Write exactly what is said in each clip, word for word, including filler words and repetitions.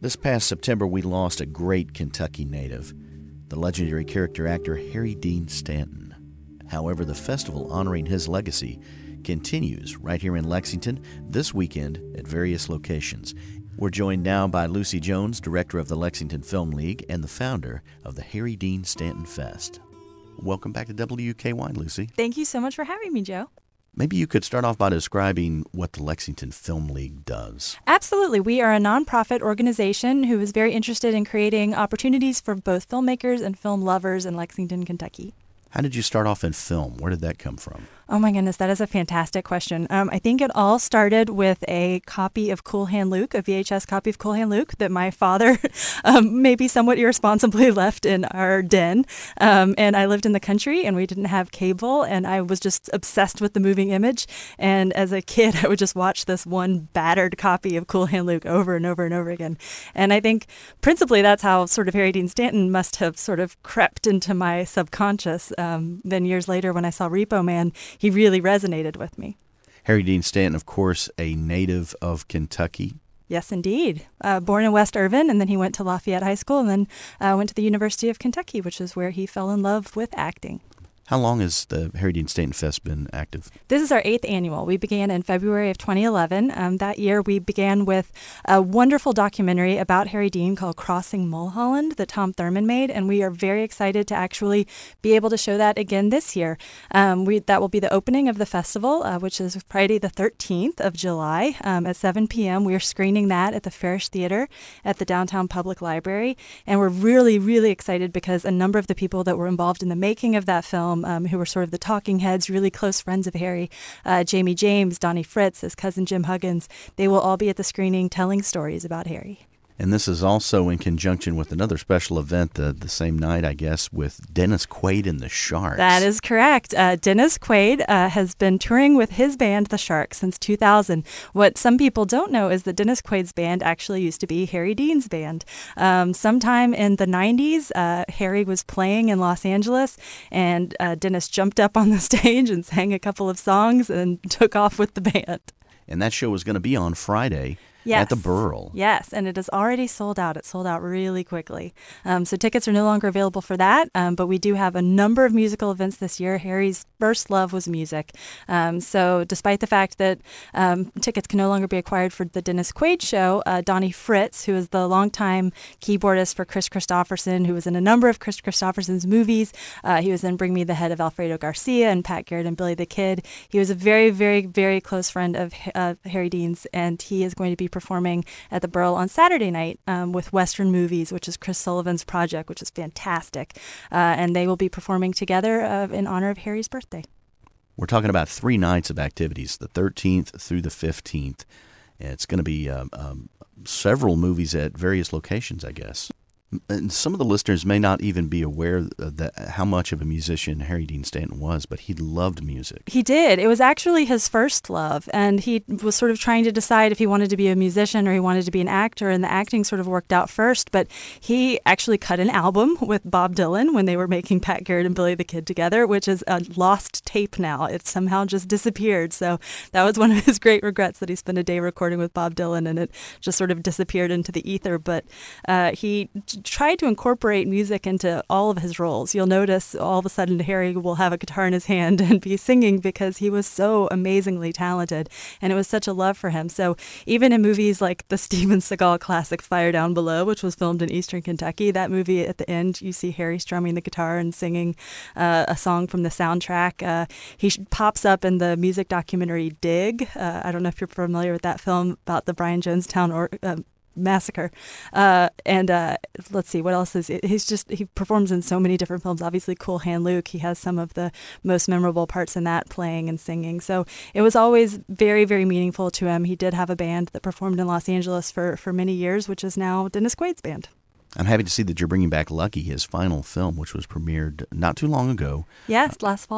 This past September, we lost a great Kentucky native, the legendary character actor Harry Dean Stanton. However, the festival honoring his legacy continues right here in Lexington this weekend at various locations. We're joined now by Lucy Jones, director of the Lexington Film League and the founder of the Harry Dean Stanton Fest. Welcome back to W K Y, Lucy. Thank you so much for having me, Joe. Maybe you could start off by describing what the Lexington Film League does. Absolutely. We are a nonprofit organization who is very interested in creating opportunities for both filmmakers and film lovers in Lexington, Kentucky. How did you start off in film? Where did that come from? Oh my goodness, that is a fantastic question. Um, I think it all started with a copy of Cool Hand Luke, a V H S copy of Cool Hand Luke that my father um, maybe somewhat irresponsibly left in our den. Um, and I lived in the country and we didn't have cable, and I was just obsessed with the moving image. And as a kid, I would just watch this one battered copy of Cool Hand Luke over and over and over again. And I think principally that's how sort of Harry Dean Stanton must have sort of crept into my subconscious. Um, then years later when I saw Repo Man, he really resonated with me. Harry Dean Stanton, of course, a native of Kentucky. Yes, indeed. Uh, born in West Irvin, and then he went to Lafayette High School, and then uh, went to the University of Kentucky, which is where he fell in love with acting. How long has the Harry Dean Stanton Fest been active? This is our eighth annual. We began in February of twenty eleven. Um, that year, we began with a wonderful documentary about Harry Dean called Crossing Mulholland that Tom Thurman made, and we are very excited to actually be able to show that again this year. Um, we, that will be the opening of the festival, uh, which is Friday the thirteenth of July um, at seven p.m. We are screening that at the Farish Theater at the Downtown Public Library, and we're really, really excited because a number of the people that were involved in the making of that film Um, who were sort of the talking heads, really close friends of Harry, uh, Jamie James, Donnie Fritz, his cousin Jim Huggins, they will all be at the screening telling stories about Harry. And this is also in conjunction with another special event the, the same night, I guess, with Dennis Quaid and the Sharks. That is correct. Uh, Dennis Quaid uh, has been touring with his band, the Sharks, since two thousand. What some people don't know is that Dennis Quaid's band actually used to be Harry Dean's band. Um, sometime in the nineties, uh, Harry was playing in Los Angeles, and uh, Dennis jumped up on the stage and sang a couple of songs and took off with the band. And that show is going to be on Friday. Yes. At the Burl. Yes, and it is already sold out. It sold out really quickly. Um, so tickets are no longer available for that, um, but we do have a number of musical events this year. Harry's first love was music. Um, so despite the fact that um, tickets can no longer be acquired for the Dennis Quaid show, uh, Donnie Fritz, who is the longtime keyboardist for Chris Christopherson, who was in a number of Chris Christopherson's movies. Uh, he was in Bring Me the Head of Alfredo Garcia and Pat Garrett and Billy the Kid. He was a very, very, very close friend of uh, Harry Dean's, and he is going to be performing at the Burl on Saturday night um, with Western Movies, which is Chris Sullivan's project, which is fantastic. Uh, and they will be performing together uh, in honor of Harry's birthday. We're talking about three nights of activities, the thirteenth through the fifteenth. It's going to be um, um, several movies at various locations, I guess. And some of the listeners may not even be aware of that, how much of a musician Harry Dean Stanton was, but he loved music. He did. It was actually his first love, and he was sort of trying to decide if he wanted to be a musician or he wanted to be an actor, and the acting sort of worked out first. But he actually cut an album with Bob Dylan when they were making Pat Garrett and Billy the Kid together, which is a lost tape now. It somehow just disappeared. So that was one of his great regrets, that he spent a day recording with Bob Dylan and it just sort of disappeared into the ether. But uh, he tried to incorporate music into all of his roles. You'll notice all of a sudden Harry will have a guitar in his hand and be singing because he was so amazingly talented, and it was such a love for him. So even in movies like the Steven Seagal classic Fire Down Below, which was filmed in Eastern Kentucky, that movie at the end you see Harry strumming the guitar and singing uh, a song from the soundtrack. Uh, he pops up in the music documentary Dig. Uh, I don't know if you're familiar with that film about the Brian Jonestown or uh, massacre. Uh, and uh, let's see, what else is it? He's just, he performs in so many different films. Obviously, Cool Hand Luke, he has some of the most memorable parts in that, playing and singing. So it was always very, very meaningful to him. He did have a band that performed in Los Angeles for, for many years, which is now Dennis Quaid's band. I'm happy to see that you're bringing back Lucky, his final film, which was premiered not too long ago. Yes, last fall.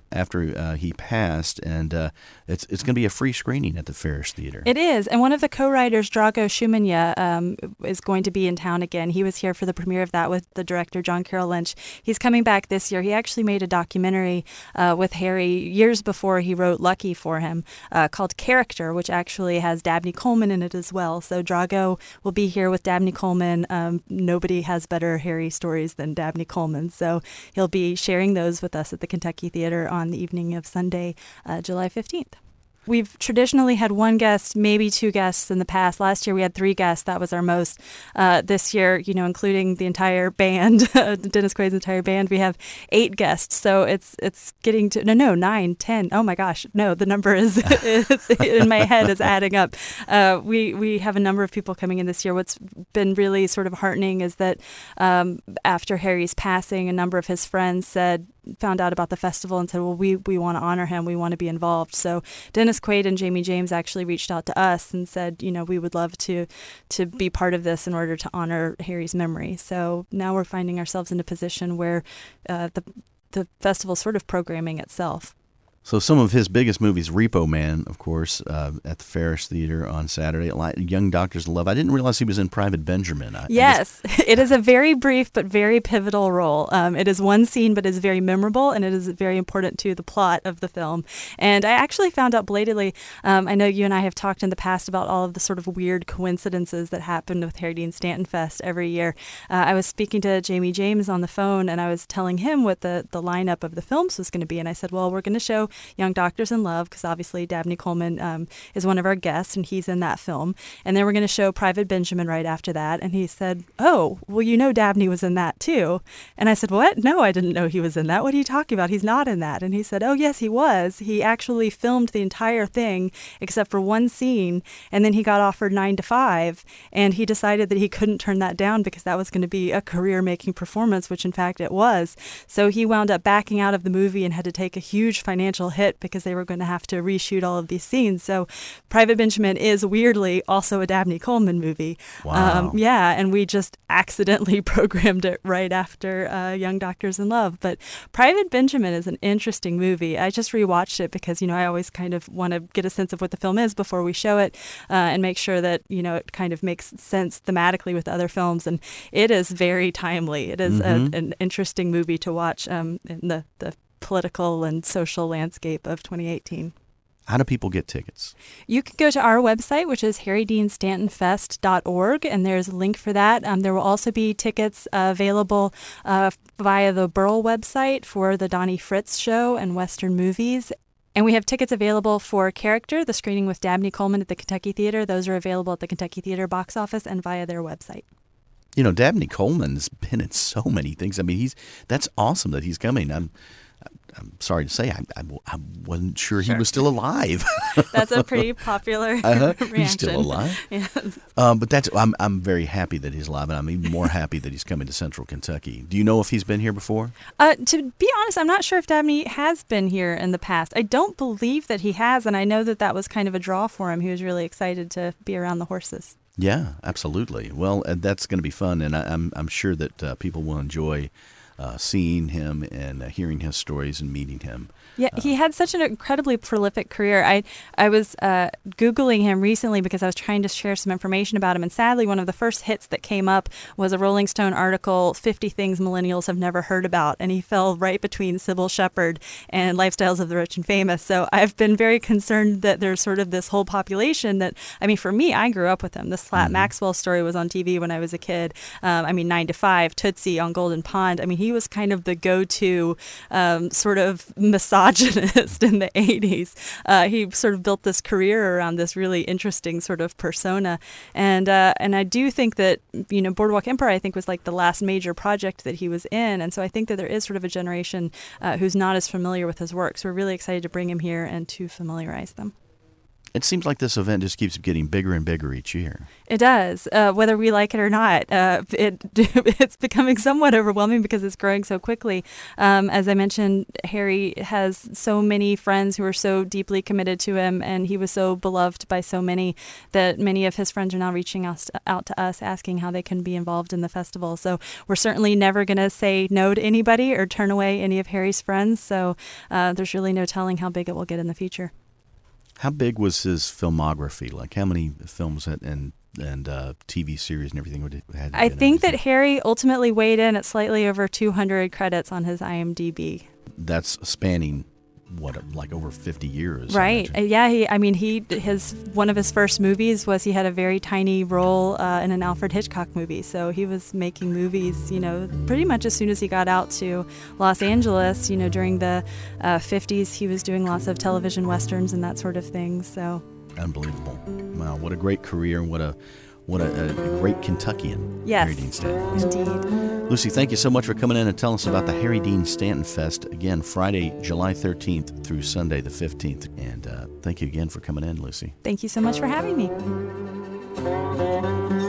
after uh, he passed, and uh, it's it's going to be a free screening at the Ferris Theater. It is, and one of the co-writers, Drago Shumanya, um, is going to be in town again. He was here for the premiere of that with the director, John Carroll Lynch. He's coming back this year. He actually made a documentary uh, with Harry years before he wrote Lucky for him uh, called Character, which actually has Dabney Coleman in it as well. So Drago will be here with Dabney Coleman. Um, nobody has better Harry stories than Dabney Coleman. So he'll be sharing those with us at the Kentucky Theater on the evening of Sunday, uh, July fifteenth. We've traditionally had one guest, maybe two guests in the past. Last year we had three guests. That was our most. Uh, this year, you know, including the entire band, Dennis Quaid's entire band, we have eight guests. So it's it's getting to, no, no, nine, ten. Oh my gosh. No, the number is, is in my head is adding up. Uh, we, we have a number of people coming in this year. What's been really sort of heartening is that um, after Harry's passing, a number of his friends said, found out about the festival and said, well, we, we want to honor him. We want to be involved. So Dennis Quaid and Jamie James actually reached out to us and said, you know, we would love to to be part of this in order to honor Harry's memory. So now we're finding ourselves in a position where uh, the the festival's sort of programming itself. So some of his biggest movies, Repo Man, of course, uh, at the Ferris Theater on Saturday. Young Doctors of Love. I didn't realize he was in Private Benjamin. I, yes, I just... it is a very brief but very pivotal role. Um, it is one scene, but is very memorable, and it is very important to the plot of the film. And I actually found out belatedly, um, I know you and I have talked in the past about all of the sort of weird coincidences that happen with Harry Dean Stanton Fest every year. Uh, I was speaking to Jamie James on the phone, and I was telling him what the, the lineup of the films was going to be. And I said, well, we're going to show Young Doctors in Love, because obviously Dabney Coleman um, is one of our guests, and he's in that film. And then we're going to show Private Benjamin right after that. And he said, oh, well, you know Dabney was in that too. And I said, what? No, I didn't know he was in that. What are you talking about? He's not in that. And he said, oh, yes, he was. He actually filmed the entire thing except for one scene, and then he got offered nine to five, and he decided that he couldn't turn that down because that was going to be a career-making performance, which in fact it was. So he wound up backing out of the movie and had to take a huge financial hit because they were going to have to reshoot all of these scenes. So Private Benjamin is weirdly also a Dabney Coleman movie. Wow. Um, yeah, and we just accidentally programmed it right after uh, Young Doctors in Love. But Private Benjamin is an interesting movie. I just rewatched it because, you know, I always kind of want to get a sense of what the film is before we show it uh, and make sure that, you know, it kind of makes sense thematically with other films. And it is very timely. It is Mm-hmm. a, an interesting movie to watch um, in the, the political and social landscape of twenty eighteen. How do people get tickets? You can go to our website, which is harry dean stanton fest dot org, and there's a link for that. Um, there will also be tickets uh, available uh, via the Burl website for the Donnie Fritz Show and Western Movies. And we have tickets available for Character, the screening with Dabney Coleman at the Kentucky Theater. Those are available at the Kentucky Theater box office and via their website. You know, Dabney Coleman's been in so many things. I mean, he's that's awesome that he's coming. I'm I'm sorry to say, I, I, I wasn't sure, sure he was still alive. That's a pretty popular uh-huh. reaction. He's still alive. Yeah. Um, but that's I'm I'm very happy that he's alive, and I'm even more happy that he's coming to Central Kentucky. Do you know if he's been here before? Uh, to be honest, I'm not sure if Dabney has been here in the past. I don't believe that he has, and I know that that was kind of a draw for him. He was really excited to be around the horses. Yeah, absolutely. Well, uh, that's going to be fun, and I, I'm I'm sure that uh, people will enjoy Uh, seeing him and uh, hearing his stories and meeting him. Yeah, he had such an incredibly prolific career. I I was uh, Googling him recently because I was trying to share some information about him. And sadly, one of the first hits that came up was a Rolling Stone article, fifty Things Millennials Have Never Heard About. And he fell right between Sybil Shepherd and Lifestyles of the Rich and Famous. So I've been very concerned that there's sort of this whole population that, I mean, for me, I grew up with him. The Slat mm-hmm. Maxwell story was on T V when I was a kid. Um, I mean, nine to five, Tootsie on Golden Pond. I mean, he was kind of the go-to um, sort of misogynist in the eighties. Uh, he sort of built this career around this really interesting sort of persona. And uh, and I do think that, you know, Boardwalk Empire, I think, was like the last major project that he was in. And so I think that there is sort of a generation uh, who's not as familiar with his work. So we're really excited to bring him here and to familiarize them. It seems like this event just keeps getting bigger and bigger each year. It does, uh, whether we like it or not. Uh, it it's becoming somewhat overwhelming because it's growing so quickly. Um, as I mentioned, Harry has so many friends who are so deeply committed to him, and he was so beloved by so many that many of his friends are now reaching us out to us, asking how they can be involved in the festival. So we're certainly never going to say no to anybody or turn away any of Harry's friends. So uh, there's really no telling how big it will get in the future. How big was his filmography? Like how many films and and, and uh, T V series and everything would it had? I think that Harry ultimately weighed in at slightly over two hundred credits on his IMDb. That's spanning what, like over fifty years, right? Yeah, he. I mean, he his one of his first movies was he had a very tiny role uh, in an Alfred Hitchcock movie. So he was making movies, you know, pretty much as soon as he got out to Los Angeles. You know, during the uh, fifties, he was doing lots of television westerns and that sort of thing. So unbelievable! Wow, what a great career! What a What a, a great Kentuckian, yes, Harry Dean Stanton. Indeed. Lucy, thank you so much for coming in and telling us about the Harry Dean Stanton Fest. Again, Friday, July thirteenth through Sunday the fifteenth. And uh, thank you again for coming in, Lucy. Thank you so much for having me.